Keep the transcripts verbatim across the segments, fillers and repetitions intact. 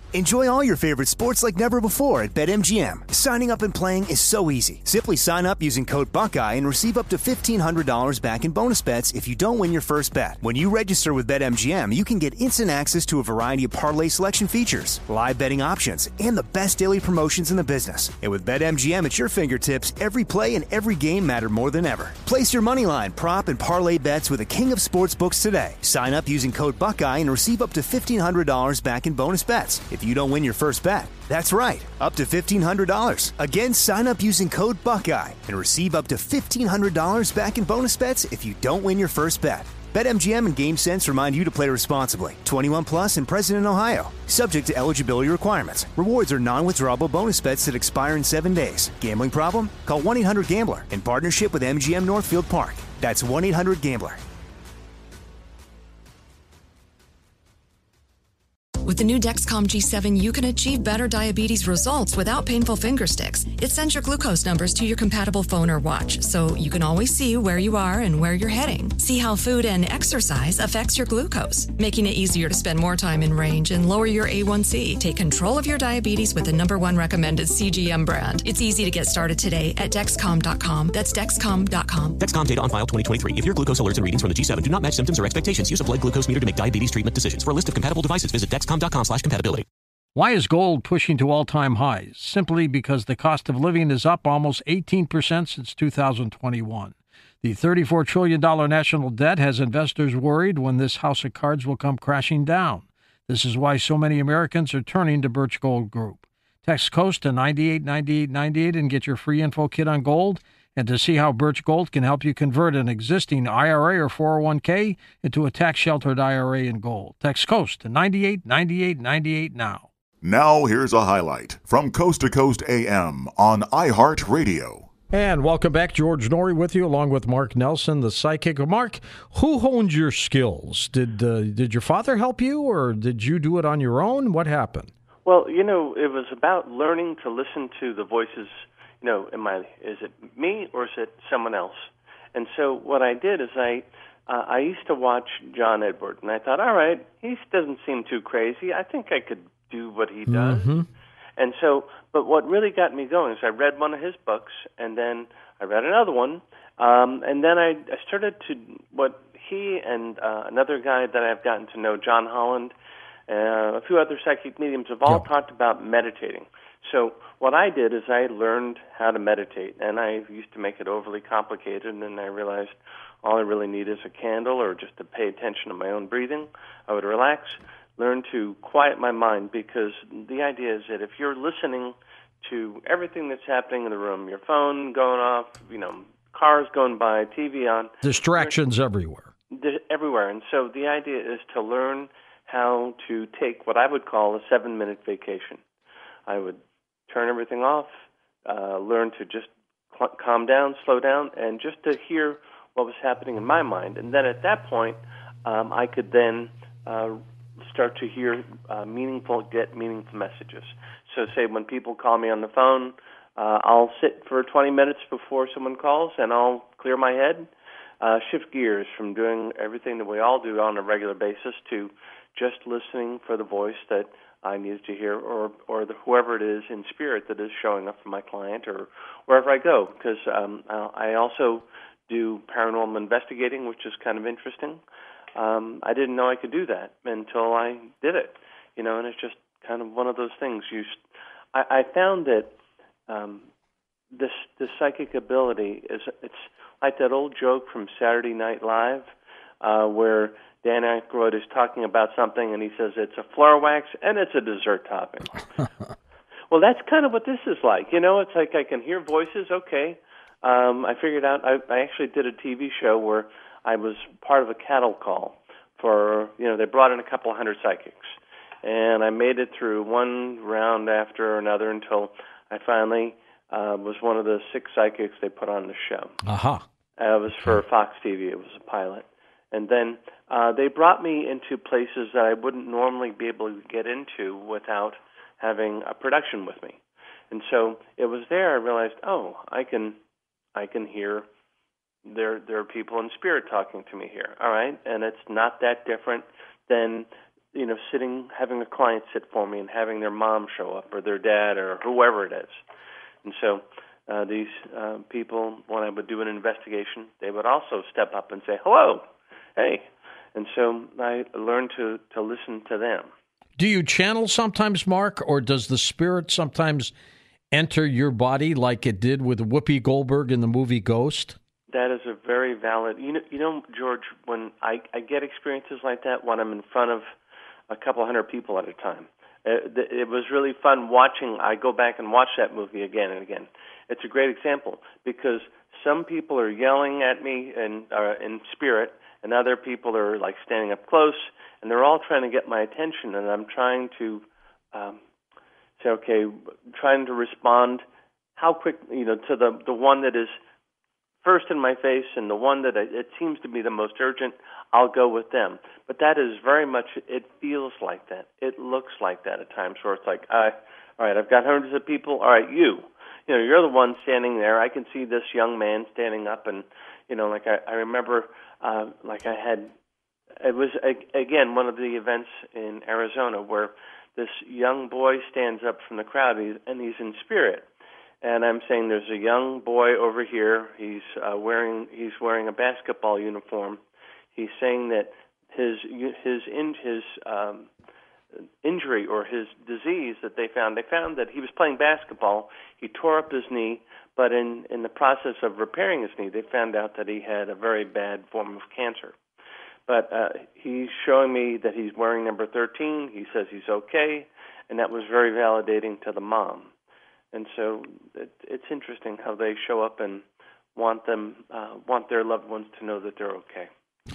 Enjoy all your favorite sports like never before at BetMGM. Signing up and playing is so easy. Simply sign up using code Buckeye and receive up to fifteen hundred dollars back in bonus bets if you don't win your first bet. When you register with BetMGM, you can get instant access to a variety of parlay selection features, live betting options, and the best daily promotions in the business. And with BetMGM at your fingertips, every play and every game matter more than ever. Place your moneyline, prop, and parlay bets with the king of sportsbooks today. Sign up using code Buckeye and receive up to fifteen hundred dollars back in bonus bets if you don't win your first bet. That's right, up to fifteen hundred dollars. Again, sign up using code Buckeye and receive up to fifteen hundred dollars back in bonus bets if you don't win your first bet. BetMGM and GameSense remind you to play responsibly. twenty-one plus and present in Ohio. Subject to eligibility requirements. Rewards are non-withdrawable bonus bets that expire in seven days. Gambling problem? Call one eight hundred gambler in partnership with M G M Northfield Park. That's one eight hundred gambler. With the new Dexcom G seven, you can achieve better diabetes results without painful finger sticks. It sends your glucose numbers to your compatible phone or watch, so you can always see where you are and where you're heading. See how food and exercise affects your glucose, making it easier to spend more time in range and lower your A one C. Take control of your diabetes with the number one recommended C G M brand. It's easy to get started today at Dexcom dot com. That's Dexcom dot com. Dexcom data on file twenty twenty-three. If your glucose alerts and readings from the G seven do not match symptoms or expectations, use a blood glucose meter to make diabetes treatment decisions. For a list of compatible devices, visit Dexcom dot com slash compatibility. Why is gold pushing to all-time highs? Simply because the cost of living is up almost eighteen percent since two thousand twenty-one. The thirty-four trillion dollars national debt has investors worried when this house of cards will come crashing down. This is why so many Americans are turning to Birch Gold Group. Text COAST to nine eight nine eight nine eight and get your free info kit on gold, and to see how Birch Gold can help you convert an existing I R A or four oh one k into a tax-sheltered I R A in gold. Text COAST to nine eight nine eight nine eight now. Now here's a highlight from Coast to Coast A M on iHeartRadio. And welcome back. George Noory with you, along with Mark Nelson, the psychic. Mark, who honed your skills? Did uh, did your father help you, or did you do it on your own? What happened? Well, you know, it was about learning to listen to the voices. You know, am I, is it me or is it someone else? And so what I did is I uh, I used to watch John Edward, and I thought, all right, he doesn't seem too crazy. I think I could do what he does. Mm-hmm. And so, but what really got me going is I read one of his books, and then I read another one, um, and then I, I started to, what he and uh, another guy that I've gotten to know, John Holland, uh, a few other psychic mediums have all Yeah. talked about meditating. So what I did is I learned how to meditate, and I used to make it overly complicated, and then I realized all I really need is a candle or just to pay attention to my own breathing. I would relax, learn to quiet my mind, because the idea is that if you're listening to everything that's happening in the room, your phone going off, you know, cars going by, T V on. Distractions everywhere. Everywhere. And so the idea is to learn how to take what I would call a seven-minute vacation. I would turn everything off, uh, learn to just cl- calm down, slow down, and just to hear what was happening in my mind. And then at that point, um, I could then uh, start to hear uh, meaningful, get meaningful messages. So say when people call me on the phone, uh, I'll sit for twenty minutes before someone calls, and I'll clear my head, uh, shift gears from doing everything that we all do on a regular basis to just listening for the voice that I needed to hear, or or the, whoever it is in spirit that is showing up for my client, or wherever I go. Because um, I also do paranormal investigating, which is kind of interesting. Um, I didn't know I could do that until I did it, you know. And it's just kind of one of those things. You, I, I found that um, this this psychic ability is it's like that old joke from Saturday Night Live, uh, where Dan Aykroyd is talking about something, and he says it's a floor wax and it's a dessert topping. Well, that's kind of what this is like. You know, it's like I can hear voices. Okay, um, I figured out. I, I actually did a T V show where I was part of a cattle call for, you know, they brought in a couple hundred psychics, and I made it through one round after another until I finally uh, was one of the six psychics they put on the show. Aha. Uh-huh. Uh, it was for Fox T V. It was a pilot. And then uh, they brought me into places that I wouldn't normally be able to get into without having a production with me. And so it was there I realized, oh, I can I can hear there there are people in spirit talking to me here. All right, and it's not that different than you know, sitting, having a client sit for me and having their mom show up or their dad or whoever it is. And so uh, these uh, people, when I would do an investigation, they would also step up and say, hello, hey. And so I learned to, to listen to them. Do you channel sometimes, Mark, or does the spirit sometimes enter your body like it did with Whoopi Goldberg in the movie Ghost? That is a very valid, you know, you know, George, when I, I get experiences like that when I'm in front of a couple hundred people at a time. It, it was really fun watching. I go back and watch that movie again and again. It's a great example because some people are yelling at me in, uh, in spirit, and other people are like standing up close, and they're all trying to get my attention, and I'm trying to um, say, okay, trying to respond how quick, you know, to the, the one that is first in my face and the one that I, it seems to be the most urgent, I'll go with them. But that is very much, it feels like that. It looks like that at times where it's like, uh, all right, I've got hundreds of people. All right, you. You know, you're the one standing there. I can see this young man standing up and, you know, like I, I remember, uh, like I had, it was, again, one of the events in Arizona where this young boy stands up from the crowd and he's in spirit. And I'm saying there's a young boy over here. He's uh, wearing he's wearing a basketball uniform. He's saying that his his in, his um, injury or his disease that they found they found that he was playing basketball. He tore up his knee, but in in the process of repairing his knee, they found out that he had a very bad form of cancer. But uh, he's showing me that he's wearing number thirteen. He says he's okay, and that was very validating to the mom. And so it, it's interesting how they show up and want them, uh, want their loved ones to know that they're okay.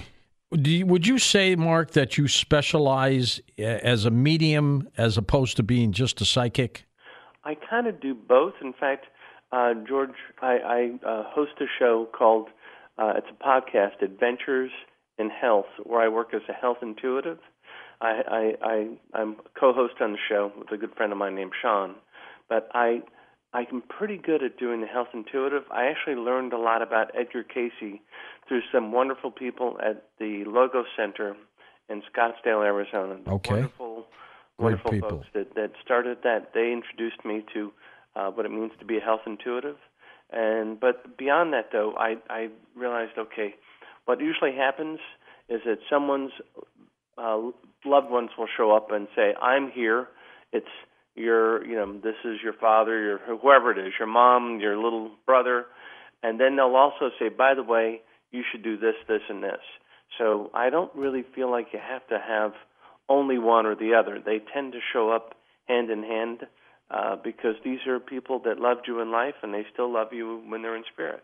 Do you, would you say, Mark, that you specialize as a medium as opposed to being just a psychic? I kind of do both. In fact, uh, George, I, I uh, host a show called, uh, it's a podcast, Adventures in Health, where I work as a health intuitive. I, I, I, I'm co-host on the show with a good friend of mine named Sean. But I, I'm pretty good at doing the health intuitive. I actually learned a lot about Edgar Cayce through some wonderful people at the Logos Center in Scottsdale, Arizona. Okay. Wonderful, Great wonderful people. folks that, that started that. They introduced me to uh, what it means to be a health intuitive. And but beyond that, though, I, I realized, okay, what usually happens is that someone's uh, loved ones will show up and say, I'm here. It's your, you know, this is your father, your whoever it is, your mom, your little brother, and then they'll also say, by the way, you should do this, this, and this. So I don't really feel like you have to have only one or the other. They tend to show up hand in hand uh, because these are people that loved you in life, and they still love you when they're in spirit.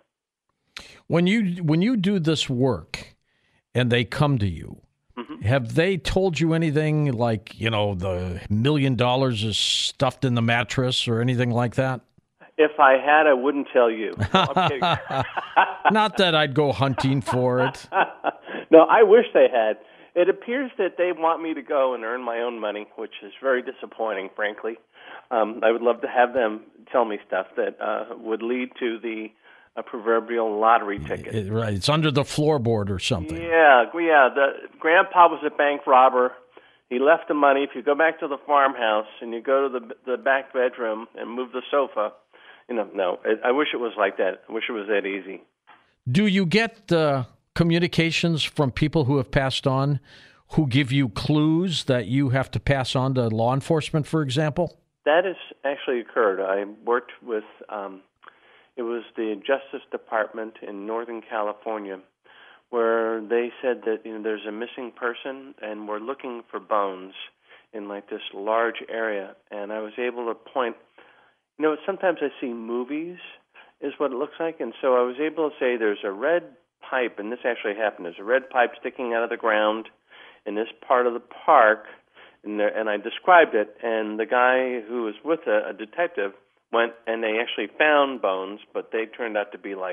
When you when you do this work, and they come to you, have they told you anything like, you know, the million dollars is stuffed in the mattress or anything like that? If I had, I wouldn't tell you. No, I'm kidding. Not that I'd go hunting for it. No, I wish they had. It appears that they want me to go and earn my own money, which is very disappointing, frankly. Um, I would love to have them tell me stuff that uh, would lead to the a proverbial lottery ticket. It, right, it's under the floorboard or something. Yeah, yeah. The grandpa was a bank robber. He left the money. If you go back to the farmhouse and you go to the the back bedroom and move the sofa, you know, no. It, I wish it was like that. I wish it was that easy. Do you get uh, communications from people who have passed on, who give you clues that you have to pass on to law enforcement, for example? That has actually occurred. I worked with. Um, It was the Justice Department in Northern California where they said that, you know, there's a missing person and we're looking for bones in like this large area. And I was able to point, you know, sometimes I see movies is what it looks like. And so I was able to say there's a red pipe, and this actually happened. There's a red pipe sticking out of the ground in this part of the park. And, there, and I described it. And the guy who was with a, a detective went and they actually found bones, but they turned out to be like,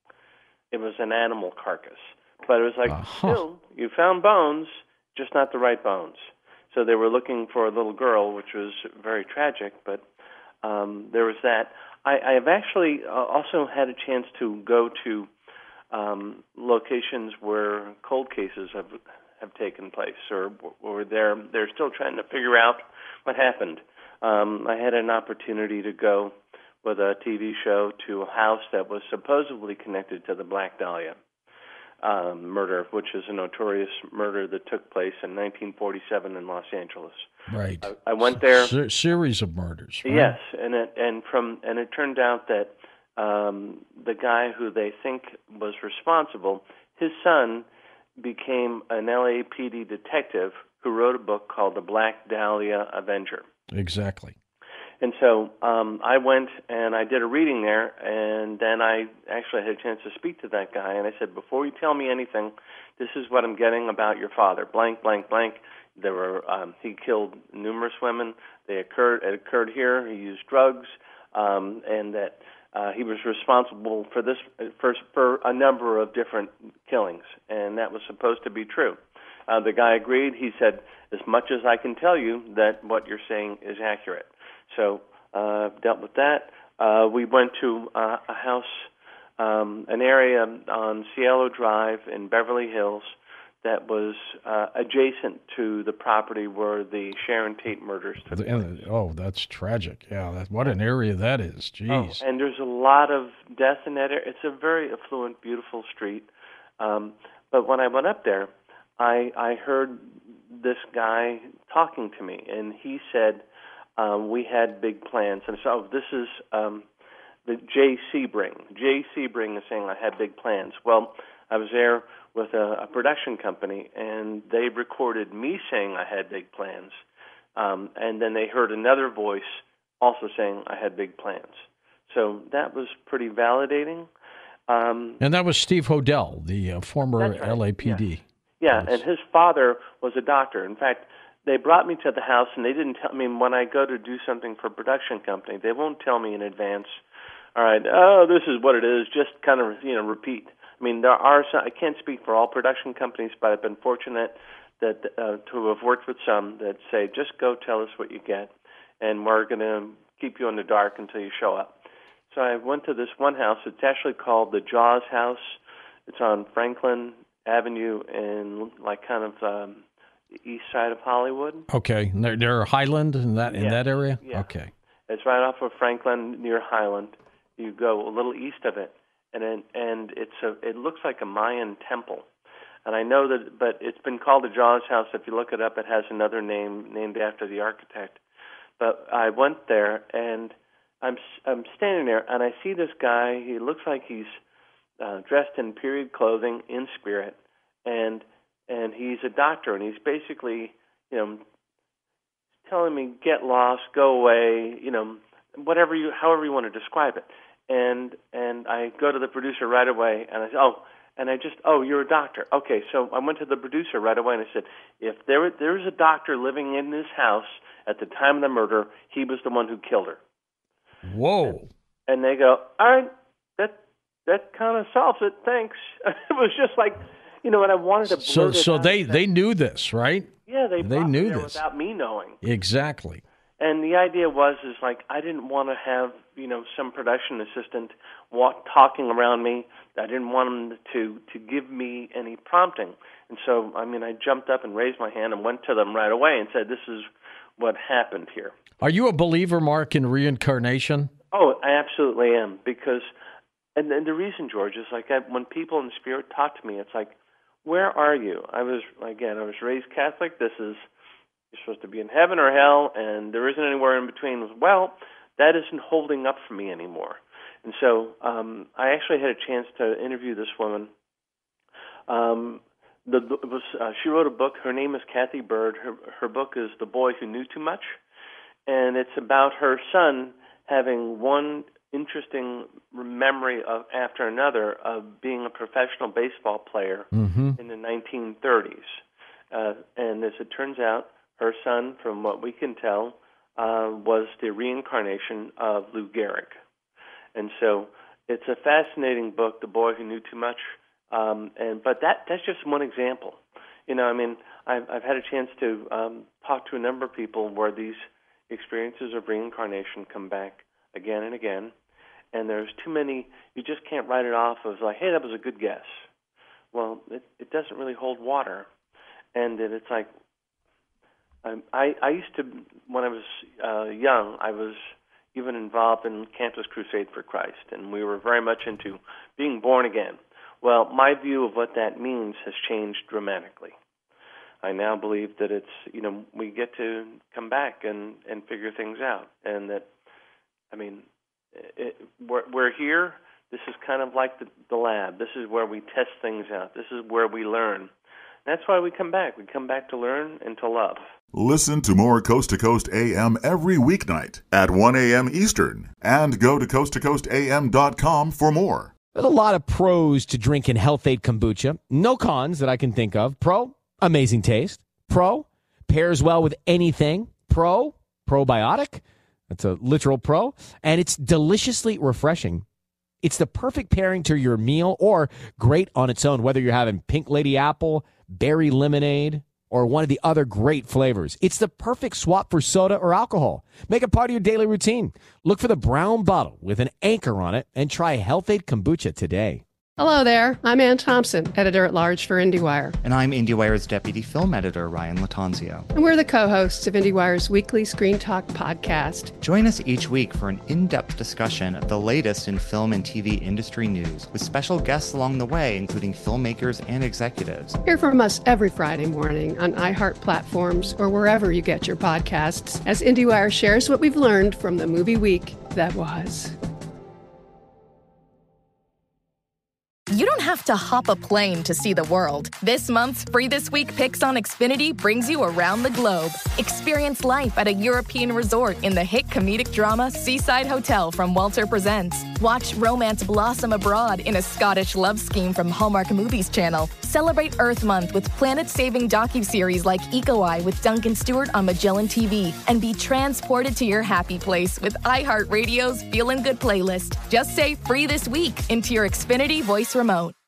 it was an animal carcass. But it was like, uh-huh. Still, you found bones, just not the right bones. So they were looking for a little girl, which was very tragic, but um, there was that. I, I have actually uh, also had a chance to go to um, locations where cold cases have have taken place, or or they're they're still trying to figure out what happened. Um, I had an opportunity to go with a T V show to a house that was supposedly connected to the Black Dahlia um, murder, which is a notorious murder that took place in nineteen forty-seven in Los Angeles. Right. I, I went there. S- series of murders. Right? Yes, and it and from and it turned out that um, the guy who they think was responsible, his son became an L A P D detective who wrote a book called The Black Dahlia Avenger. Exactly. And so um, I went and I did a reading there, and then I actually had a chance to speak to that guy, and I said, before you tell me anything, this is what I'm getting about your father, blank, blank, blank. There were um, he killed numerous women. They occurred it occurred here. He used drugs, um, and that uh, he was responsible for this for, for a number of different killings, and that was supposed to be true. Uh, the guy agreed. He said, as much as I can tell you, that what you're saying is accurate. So uh, dealt with that. Uh, we went to uh, a house, um, an area on Cielo Drive in Beverly Hills that was uh, adjacent to the property where the Sharon Tate murders took place. And, oh, that's tragic. Yeah, that, what an area that is. Jeez. Oh, and there's a lot of death in that area. It's a very affluent, beautiful street. Um, but when I went up there, I, I heard this guy talking to me, and he said, um, we had big plans. And so this is um, the Jay Sebring. Jay Sebring is saying I had big plans. Well, I was there with a, a production company, and they recorded me saying I had big plans. Um, and then they heard another voice also saying I had big plans. So that was pretty validating. Um, and that was Steve Hodel, the uh, former right. L A P D. Yeah. Yeah, and his father was a doctor. In fact, they brought me to the house, and they didn't tell me when I go to do something for a production company, they won't tell me in advance, all right, oh, this is what it is, just kind of, you know, repeat. I mean, there are some, I can't speak for all production companies, but I've been fortunate that uh, to have worked with some that say, just go tell us what you get, and we're going to keep you in the dark until you show up. So I went to this one house. It's actually called the Jaws House. It's on Franklin Avenue in like kind of um, the east side of Hollywood. Okay, and they're, they're Highland in that in yeah. that area. Yeah. Okay, it's right off of Franklin near Highland. You go a little east of it, and it, and it's a it looks like a Mayan temple. And I know that, but it's been called the Jaws House. If you look it up, it has another name named after the architect. But I went there, and I'm I'm standing there, and I see this guy. He looks like he's Uh, dressed in period clothing, in spirit, and and he's a doctor, and he's basically, you know, telling me get lost, go away, you know, whatever you, however you want to describe it. And and I go to the producer right away, and I say, oh, and I just, oh, you're a doctor, okay. So I went to the producer right away, and I said, if there there was a doctor living in this house at the time of the murder, he was the one who killed her. Whoa! And, and they go, all right, that. That kind of solves it. Thanks. It was just like, you know, and I wanted to. So, blurt it so out they, that, they knew this, right? Yeah, they they brought knew me there this without me knowing. Exactly. And the idea was is like I didn't want to have you know some production assistant walk talking around me. I didn't want him to to give me any prompting. And so I mean I jumped up and raised my hand and went to them right away and said, "This is what happened here." Are you a believer, Mark, in reincarnation? Oh, I absolutely am because. And, and the reason, George, is like I, when people in spirit talk to me, it's like, where are you? I was, again, I was raised Catholic. This is, you're supposed to be in heaven or hell, and there isn't anywhere in between. Well, that isn't holding up for me anymore. And so um, I actually had a chance to interview this woman. Um, the, it was, uh, she wrote a book. Her name is Kathy Bird. Her, her book is The Boy Who Knew Too Much, and it's about her son having one interesting memory of after another of being a professional baseball player mm-hmm. in the nineteen thirties. Uh, and as it turns out, her son, from what we can tell, uh, was the reincarnation of Lou Gehrig. And so it's a fascinating book, The Boy Who Knew Too Much. Um, and but that that's just one example. You know, I mean, I've, I've had a chance to um, talk to a number of people where these experiences of reincarnation come back again and again. And there's too many, you just can't write it off as like, hey, that was a good guess. Well, it, it doesn't really hold water. and that it's like um, I I used to when I was uh, young I was even involved in Campus Crusade for Christ, and we were very much into being born again. Well, my view of what that means has changed dramatically. I now believe that it's, you know, we get to come back and, and figure things out. And that, I mean, it, we're, we're here. This is kind of like the, the lab. This is where we test things out. This is where we learn. That's why we come back. We come back to learn and to love. Listen to more Coast to Coast A M every weeknight at one a.m. Eastern. And go to coast to coast a m dot com for more. There's a lot of pros to drinking Health-Ade kombucha. No cons that I can think of. Pro, amazing taste. Pro, pairs well with anything. Pro, probiotic. That's a literal pro. And it's deliciously refreshing. It's the perfect pairing to your meal or great on its own, whether you're having Pink Lady Apple, berry lemonade, or one of the other great flavors. It's the perfect swap for soda or alcohol. Make it part of your daily routine. Look for the brown bottle with an anchor on it and try Health-Ade kombucha today. Hello there. I'm Ann Thompson, editor-at-large for IndieWire. And I'm IndieWire's deputy film editor, Ryan Latanzio. And we're the co-hosts of IndieWire's weekly Screen Talk podcast. Join us each week for an in-depth discussion of the latest in film and T V industry news, with special guests along the way, including filmmakers and executives. Hear from us every Friday morning on iHeart platforms or wherever you get your podcasts, as IndieWire shares what we've learned from the movie week that was. You don't have to hop a plane to see the world. This month's Free This Week Picks on Xfinity brings you around the globe. Experience life at a European resort in the hit comedic drama Seaside Hotel from Walter Presents. Watch romance blossom abroad in a Scottish love scheme from Hallmark Movies Channel. Celebrate Earth Month with planet-saving docuseries like Eco-Eye with Duncan Stewart on Magellan T V. And be transported to your happy place with iHeartRadio's Feelin' Good playlist. Just say Free This Week into your Xfinity voice remote.